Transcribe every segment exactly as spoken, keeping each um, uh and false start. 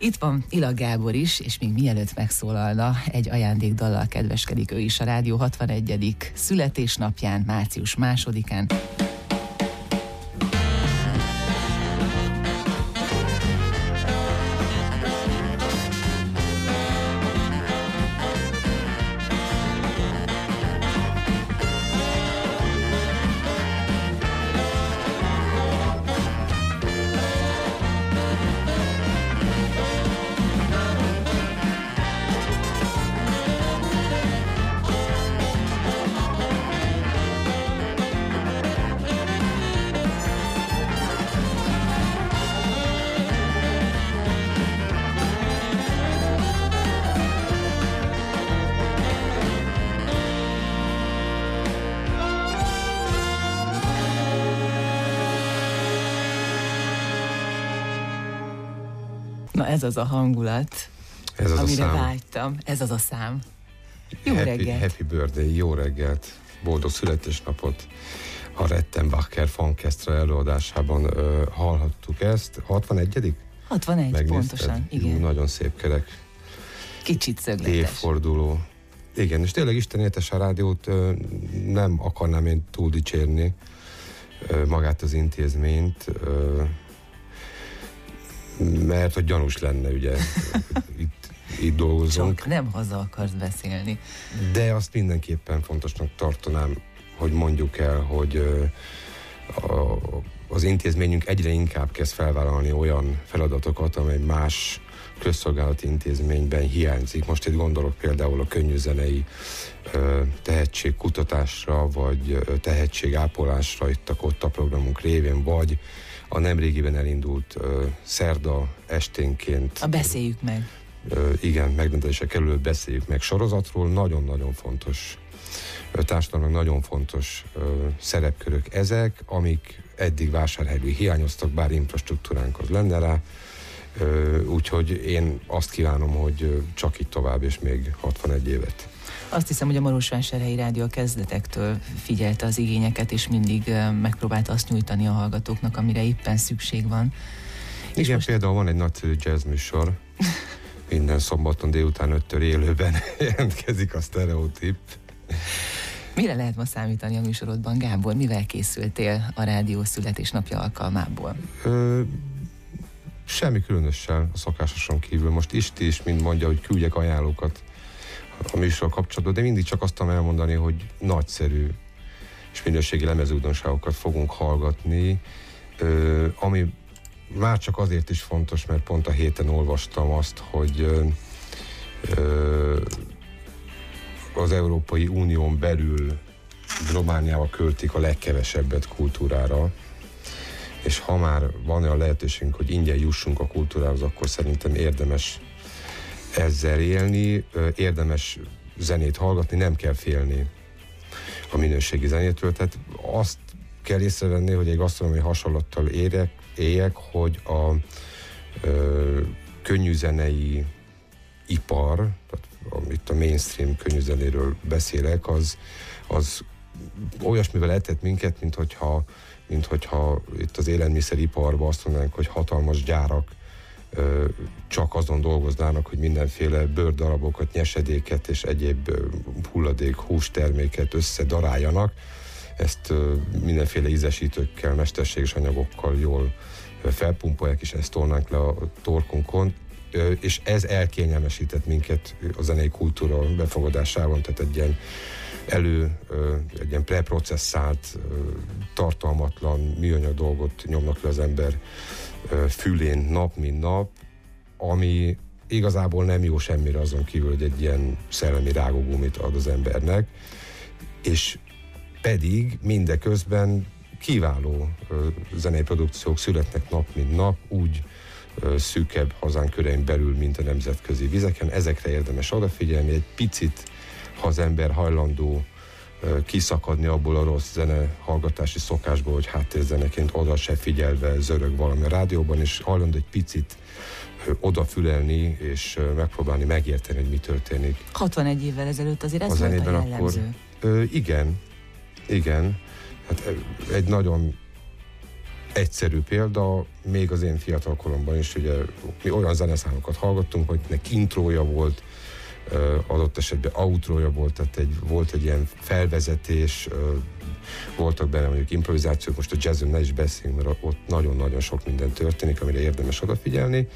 Itt van Ilag Gábor is, és még mielőtt megszólalna, egy ajándékdallal kedveskedik ő is a Rádió hatvanegyedik születésnapján, március másodikán. Na ez az a hangulat, ez az amire a szám. vágytam. Ez az a szám. Jó happy, reggelt! Happy birthday, jó reggelt, boldog születésnapot. A Rettenbacher Funkestra előadásában ö, hallhattuk ezt. hatvanegyedik hatvanegy, Megnézted? pontosan, igen. Jó, nagyon szép kerek. Kicsit szögletes. Évforduló. Igen, és tényleg Isten éltesse a rádiót, ö, nem akarnám én túl dicsérni ö, magát az intézményt, ö, mert hogy gyanús lenne, ugye, itt, itt dolgozunk. Csak nem haza akarsz beszélni. De azt mindenképpen fontosnak tartanám, hogy mondjuk el, hogy a, az intézményünk egyre inkább kezd felvállalni olyan feladatokat, amely más közszolgálati intézményben hiányzik. Most itt gondolok például a könnyűzenei tehetségkutatásra, vagy tehetségápolásra itt a Kotta programunk révén, vagy a nemrégiben elindult uh, szerda esténként. A Beszéljük meg. Uh, igen, megrendelésre kerülő Beszéljük meg sorozatról. Nagyon-nagyon fontos, uh, társadalomnak nagyon fontos uh, szerepkörök ezek, amik eddig Vásárhelyből hiányoztak, bár infrastruktúránk az lenne rá. Uh, úgyhogy én azt kívánom, hogy uh, csak így tovább, és még hatvanegy évet. Azt hiszem, hogy a Marosvásárhelyi Rádió a kezdetektől figyelte az igényeket, és mindig megpróbálta azt nyújtani a hallgatóknak, amire éppen szükség van. Igen, és most... például van egy nagyszerű jazz műsor, minden szombaton délután öttől élőben jelentkezik a Sztereotíp. Mire lehet ma számítani a műsorodban, Gábor? Mivel készültél a rádió születésnapja alkalmából? Ö, semmi különössel a szokásoson kívül. Most Isti is mind mondja, hogy küldjek ajánlókat a műsor kapcsolatban, de mindig csak azt tudom elmondani, hogy nagyszerű és minőségi lemezújdonságokat fogunk hallgatni, ö, ami már csak azért is fontos, mert pont a héten olvastam azt, hogy ö, ö, az Európai Unión belül Romániával költik a legkevesebbet kultúrára, és ha már van olyan lehetőségünk, hogy ingyen jussunk a kultúrához, akkor szerintem érdemes ezzel élni, érdemes zenét hallgatni, nem kell félni a minőségi zenétől. Tehát azt kell észrevenni, hogy egy gasztronómiai hasonlattal érek, éljek, hogy a ö, könnyűzenei ipar, tehát amit a mainstream könnyűzenéről beszélek, az, az olyasmivel etett minket, mint hogyha, mint hogyha itt az élelmiszeriparban azt mondanánk, hogy hatalmas gyárak csak azon dolgoznának, hogy mindenféle bőrdarabokat, nyesedéket és egyéb hulladék, hústerméket összedaráljanak. Ezt mindenféle ízesítőkkel, mesterséges anyagokkal jól felpumpolják, és ezt tolnánk le a torkunkon. És ez elkényelmesített minket a zenei kultúra befogadásában, tehát egy ilyen elő, egy ilyen preprocesszált, tartalmatlan műanyag dolgot nyomnak le az ember fülén nap, mint nap, ami igazából nem jó semmire azon kívül, hogy egy ilyen szellemi rágógumit ad az embernek, és pedig mindeközben kiváló zenei produkciók születnek nap, mint nap, úgy szűkebb hazánk körein belül, mint a nemzetközi vizeken. Ezekre érdemes odafigyelni, egy picit, ha az ember hajlandó kiszakadni abból a rossz zene hallgatási szokásból, hogy háttérzeneként oda se figyelve zörög valami a rádióban, és hajlandó egy picit odafülelni, és megpróbálni megérteni, hogy mi történik. hatvanegy évvel ezelőtt azért ez a volt a jellemző. Akkor, ö, igen, igen. Hát egy nagyon egyszerű példa, még az én fiatal koromban is ugye mi olyan zeneszámokat hallgattunk, hogy nek intrója volt, adott esetben outrója volt, tehát egy, volt egy ilyen felvezetés, voltak benne mondjuk improvizációk, most a jazzon ne is beszéljünk, mert ott nagyon-nagyon sok minden történik, amire érdemes odafigyelni.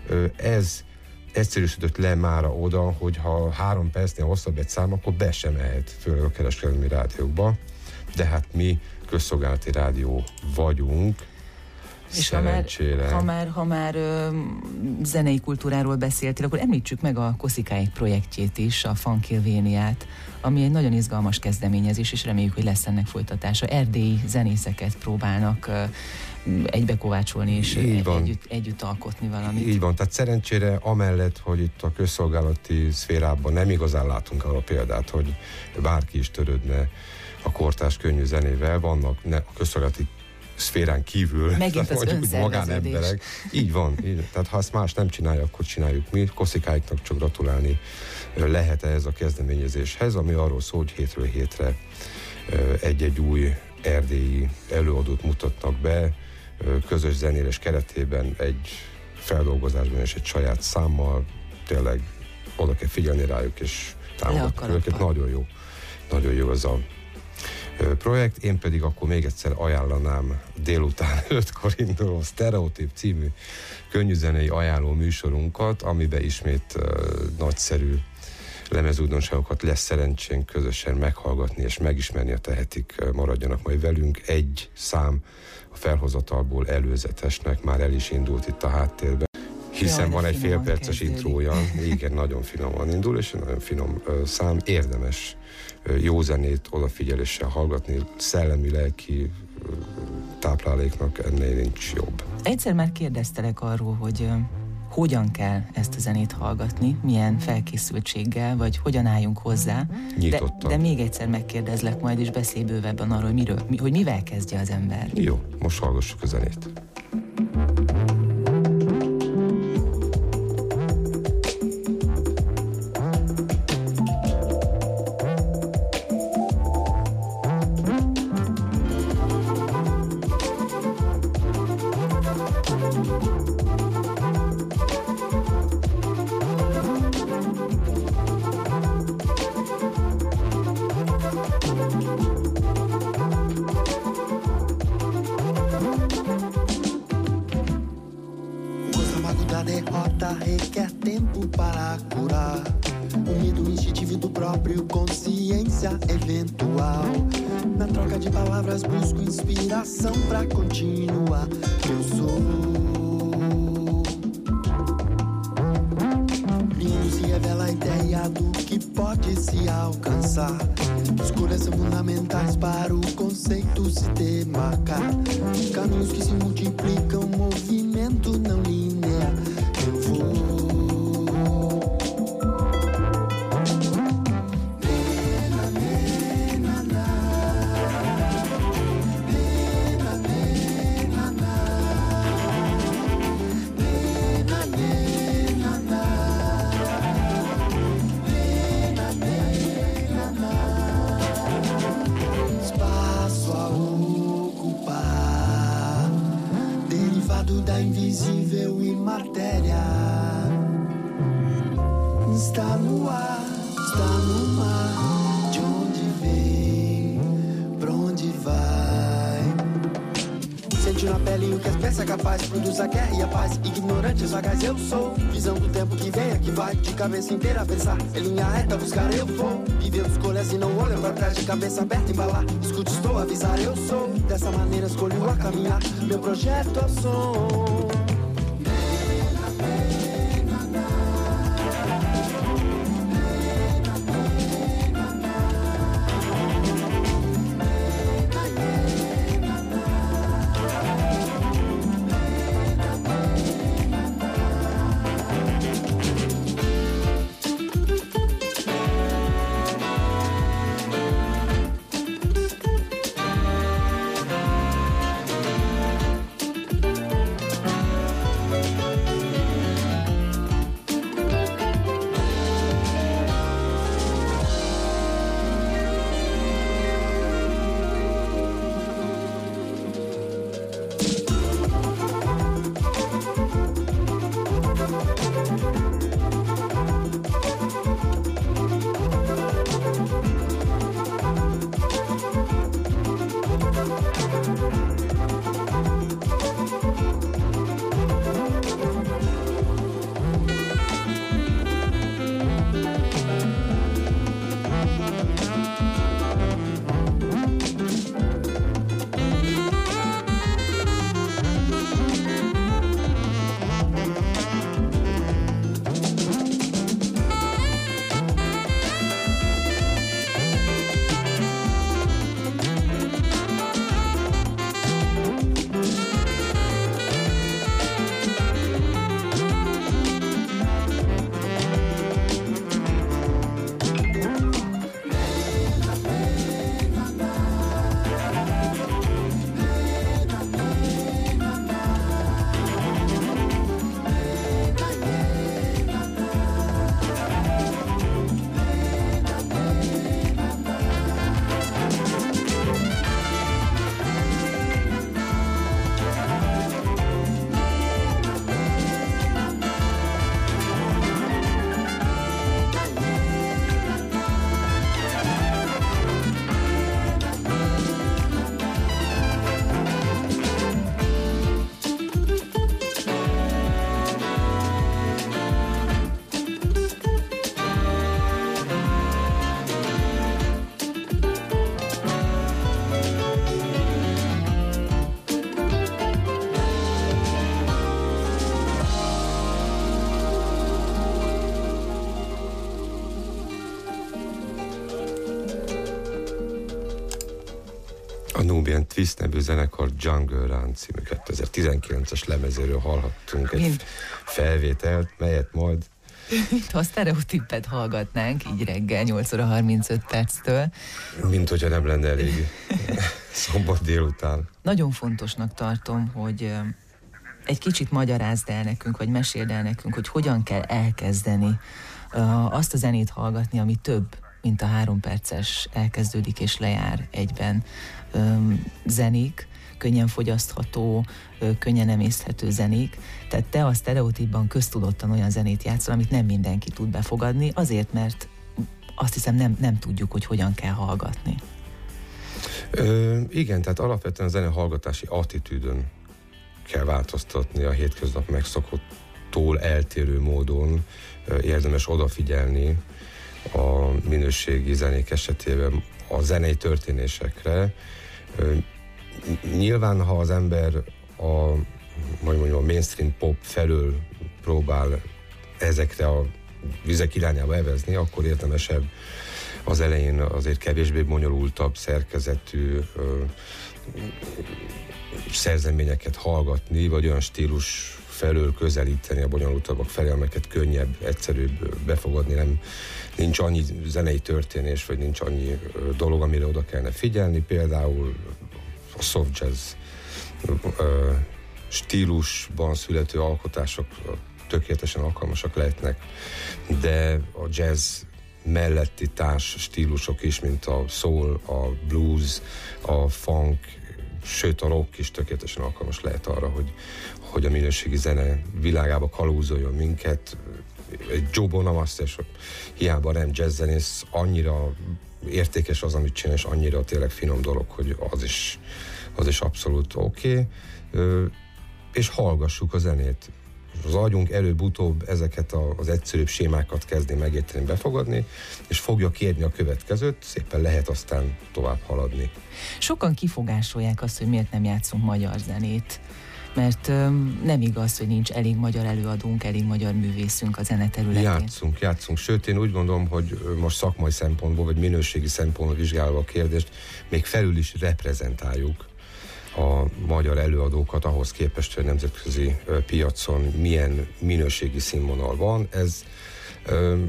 Ez egyszerűsödött le mára oda, hogy ha három percnél hosszabb egy szám, akkor be sem mehet, főleg a kereskedelmi rádiókba, de hát mi közszolgálati rádió vagyunk, és ha már, ha már, ha már ö, zenei kultúráról beszéltél, akkor említsük meg a Koszikáik projektjét is, a Funkylvéniát, ami egy nagyon izgalmas kezdeményezés, és reméljük, hogy lesz ennek folytatása. Erdélyi zenészeket próbálnak ö, egybekovácsolni, és egy, együtt, együtt alkotni valamit. Így van, tehát szerencsére amellett, hogy itt a közszolgálati szférában nem igazán látunk arra példát, hogy bárki is törődne a kortárs könnyű zenével, vannak ne, a közszolgálati szférán kívül, megint az mondjuk magánemberek. Így van, így, tehát ha ezt más nem csinálja, akkor csináljuk mi. Koszikáiknak csak gratulálni lehet ehhez a kezdeményezéshez, ami arról szól, hogy hétről hétre egy-egy új erdélyi előadót mutatnak be, közös zenélés keretében, egy feldolgozásban és egy saját számmal, tényleg oda kell figyelni rájuk, és támogatni őket. Nagyon jó. Nagyon jó az a projekt, én pedig akkor még egyszer ajánlanám délután ötkor induló Sztereotíp című könnyűzenei ajánló műsorunkat, amiben ismét uh, nagyszerű lemezújdonságokat lesz szerencsénk közösen meghallgatni és megismerni, a tehetik, maradjanak majd velünk. Egy szám a felhozatalból előzetesnek már el is indult itt a háttérben, hiszen Jaj, van egy félperces intrója, igen, nagyon finoman indul, és egy nagyon finom uh, szám, érdemes uh, jó zenét odafigyeléssel hallgatni, szellemi, lelki uh, tápláléknak ennél nincs jobb. Egyszer már kérdeztelek arról, hogy uh, hogyan kell ezt a zenét hallgatni, milyen felkészültséggel, vagy hogyan álljunk hozzá. De, de még egyszer megkérdezlek majd, és beszélj bővebben arról, hogy, miről, mi, hogy mivel kezdje az ember. Jó, most hallgassuk a zenét. Eu sou visão do tempo que vem, que vai de cabeça inteira a pensar. Em linha reta buscar eu vou viver os escolhas e não olho pra trás, de cabeça aberta embalar. Escute, estou a avisar, eu sou dessa maneira escolho a caminhar. Meu projeto é o som. A Nubian Twist nevű zenekar Jungle Run című kétezer-tizenkilences lemezéről hallhattunk egy Mind. felvételt, melyet majd ha a sztereotípet hallgatnánk, így reggel nyolc óra harmincöt perctől. Mint hogyha nem lenne elég szombat délután. Nagyon fontosnak tartom, hogy egy kicsit magyarázd el nekünk, vagy meséld el nekünk, hogy hogyan kell elkezdeni azt a zenét hallgatni, ami több, mint a három perces elkezdődik és lejár egyben zenék, könnyen fogyasztható, könnyen emészthető zenék. Tehát te a sztereotípban köztudottan olyan zenét játszol, amit nem mindenki tud befogadni, azért, mert azt hiszem nem, nem tudjuk, hogy hogyan kell hallgatni. Ö, igen, tehát alapvetően a zene hallgatási attitűdön kell változtatni, a hétköznap megszokottól eltérő módon érdemes odafigyelni a minőségi zenék esetében a zenei történésekre. Nyilván, ha az ember a, majd mondjam, a mainstream pop felől próbál ezekre a vizek irányába evezni, akkor érdemesebb az elején azért kevésbé bonyolultabb szerkezetű ö, szerzeményeket hallgatni, vagy olyan stílus felől közelíteni a bonyolultabbak felé, amelyeket könnyebb, egyszerűbb befogadni, nem, nincs annyi zenei történés, vagy nincs annyi dolog, amire oda kellene figyelni, például a soft jazz ö, stílusban születő alkotások tökéletesen alkalmasak lehetnek, de a jazz melletti társ stílusok is, mint a soul, a blues, a funk, sőt a rock is tökéletesen alkalmas lehet arra, hogy, hogy a minőségi zene világába kalózoljon minket. Egy Joe Bonamassa, és hiába nem jazzzenész, annyira értékes az, amit csinál, és annyira tényleg finom dolog, hogy az is, az is abszolút oké. Okay. És hallgassuk a zenét. Az agyunk előbb-utóbb ezeket a, az egyszerűbb sémákat kezdi megérteni, befogadni, és fogja kérni a következőt, szépen lehet aztán tovább haladni. Sokan kifogásolják azt, hogy miért nem játszunk magyar zenét, mert öm, nem igaz, hogy nincs elég magyar előadónk, elég magyar művészünk a zene területén. Játszunk, játszunk. Sőt, én úgy gondolom, hogy most szakmai szempontból, vagy minőségi szempontból vizsgálva a kérdést, még felül is reprezentáljuk a magyar előadókat ahhoz képest, hogy a nemzetközi piacon milyen minőségi színvonal van. Ez ö,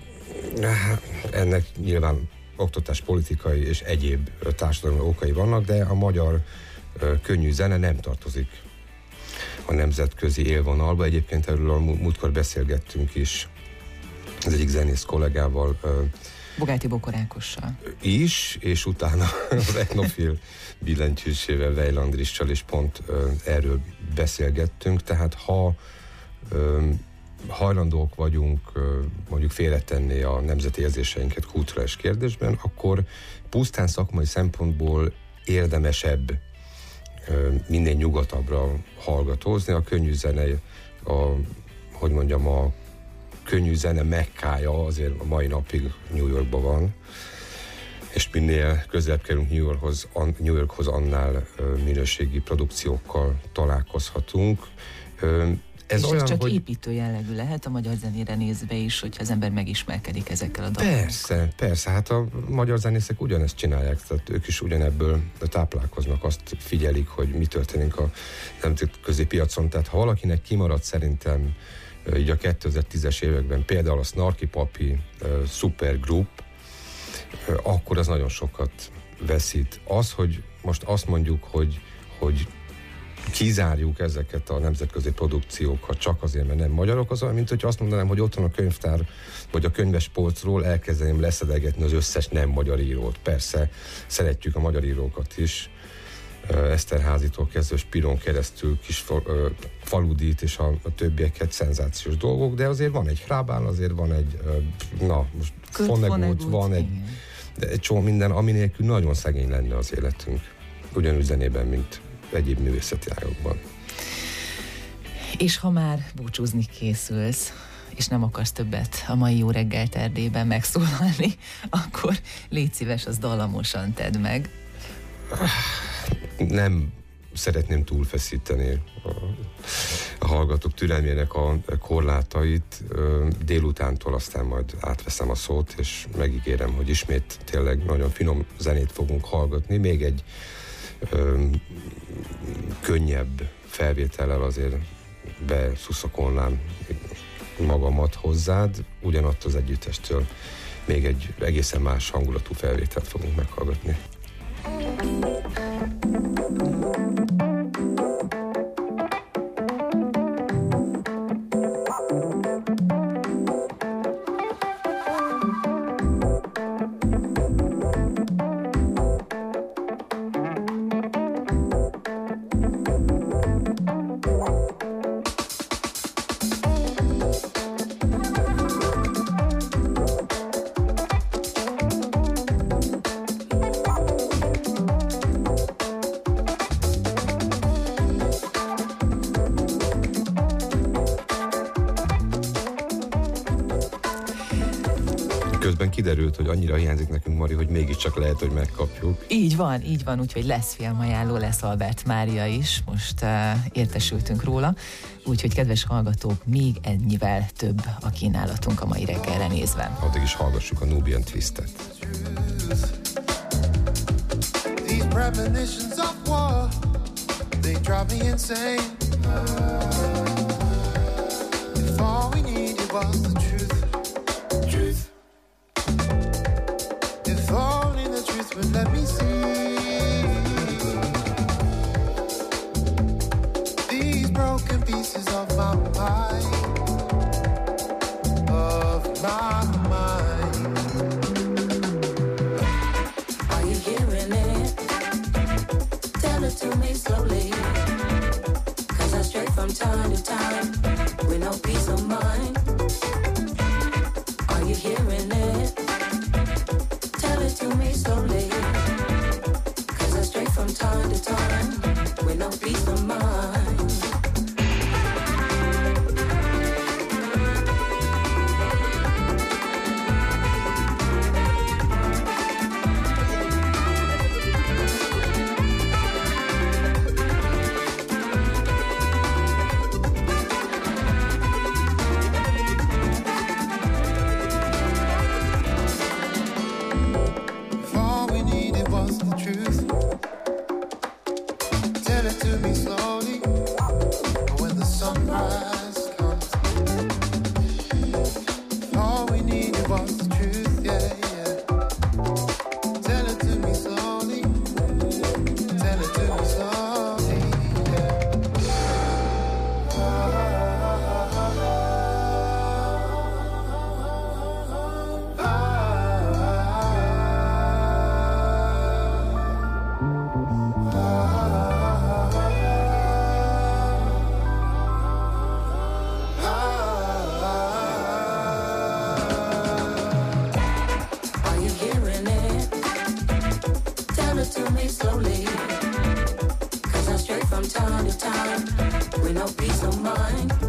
ennek nyilván oktatáspolitikai és egyéb társadalmi okai vannak, de a magyar ö, könnyű zene nem tartozik a nemzetközi élvonalba. Egyébként erről a múltkor beszélgettünk is az egyik zenész kollégával, ö, Bogáti Bokorákossal. Is, és utána az etnofil billentyűsével, Vejlandrissal is pont ö, erről beszélgettünk, tehát ha ö, hajlandók vagyunk ö, mondjuk félretenni a nemzeti érzéseinket kulturális kérdésben, akkor pusztán szakmai szempontból érdemesebb ö, minél nyugatabbra hallgatózni. A könnyű zene, a, hogy mondjam, a könnyű zene mekkája azért a mai napig New Yorkban van, és minél közelebb kerülünk New Yorkhoz, an, New Yorkhoz annál ö, minőségi produkciókkal találkozhatunk. Ö, ez és olyan, ez csak hogy építő jellegű lehet a magyar zenére nézve is, hogyha az ember megismerkedik ezekkel a dalokkal. Persze, persze, hát a magyar zenészek ugyanezt csinálják, tehát ők is ugyanebből táplálkoznak, azt figyelik, hogy mi történik a nemzetközi piacon, tehát ha valakinek kimaradt szerintem így a kétezer-tízes években például a Snarky Papi uh, Supergroup, uh, akkor az nagyon sokat veszít. Az, hogy most azt mondjuk, hogy, hogy kizárjuk ezeket a nemzetközi produkciókat csak azért, mert nem magyarok, az olyan, mint hogy azt mondanám, hogy ott van a könyvtár, vagy a könyvespolcról elkezdeném leszedegetni az összes nem magyar írót. Persze, szeretjük a magyar írókat is, Eszterházitól kezdve Spiron keresztül, kis Faludit és a, a többieket, szenzációs dolgok, de azért van egy Hrabál, azért van egy na, most Vonnegut, van egy, de egy csomó minden, ami nélkül nagyon szegény lenne az életünk. Ugyanúgy zenében, mint egyéb művészeti ágokban. És ha már búcsúzni készülsz, és nem akarsz többet a mai Jó reggelt Erdélyben megszólalni, akkor légy szíves, az dallamosan tedd meg. Nem szeretném túlfeszíteni a, a hallgatók türelmének a korlátait. Délutántól aztán majd átveszem a szót, és megígérem, hogy ismét tényleg nagyon finom zenét fogunk hallgatni. Még egy ö, könnyebb felvétellel azért beszuszakolnám magamat hozzád, ugyanatt az együttestől még egy egészen más hangulatú felvételt fogunk meghallgatni. Közben kiderült, hogy annyira hiányzik nekünk, Mari, hogy mégiscsak lehet, hogy megkapjuk. Így van, így van, úgyhogy lesz filmajánló, lesz Albert Mária is, most uh, értesültünk róla, úgyhogy kedves hallgatók, még ennyivel több a kínálatunk a mai reggelre nézve. Addig is hallgassuk a Nubian Twistet. These premonitions of war, they drive me insane. If all we needed was the truth, truth. If only the truth would let me see these broken pieces of my mind, of my mind. Are you hearing it? Tell it to me slowly, 'cause I stray from time to time with no peace of mind. Are you hearing it? Tell it to me slowly, 'cause I stray from time to time with no peace of mind. To me slowly, 'cause I stray from time to time with no peace of mind.